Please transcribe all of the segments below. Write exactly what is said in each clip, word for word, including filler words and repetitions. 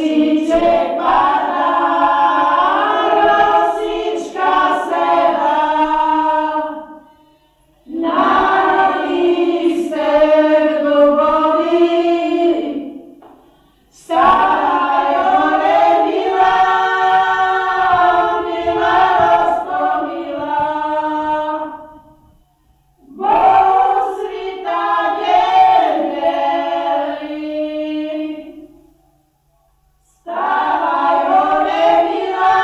Mesíček padá, rosička sedá, na lístek dubový, stále milá, milá roztomilá. Boh svita nebieli, stávaj hore milá,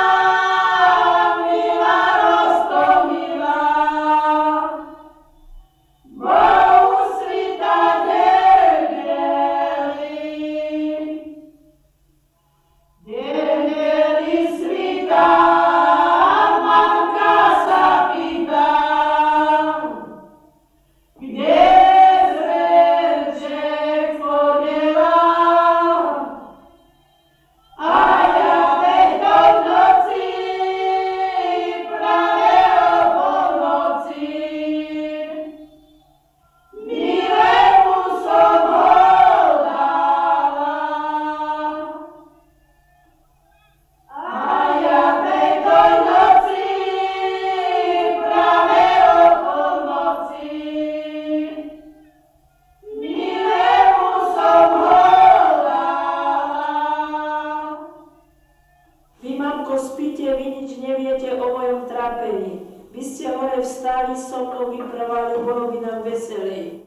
milá roztomilá. Boh svita nebieli, nebieli svita, matka sa pýta, kde zrenček chodila, a ja tejto noci, práve o polnoci, milému som ho dala. A ja tejto noci, práve o polnoci, milému som ho dala. Vy, mamko, spíte, vy nič neviete o mojom trápení. Vy ste hore vstáli so mnou, vyprávali Bohovi nám veselej.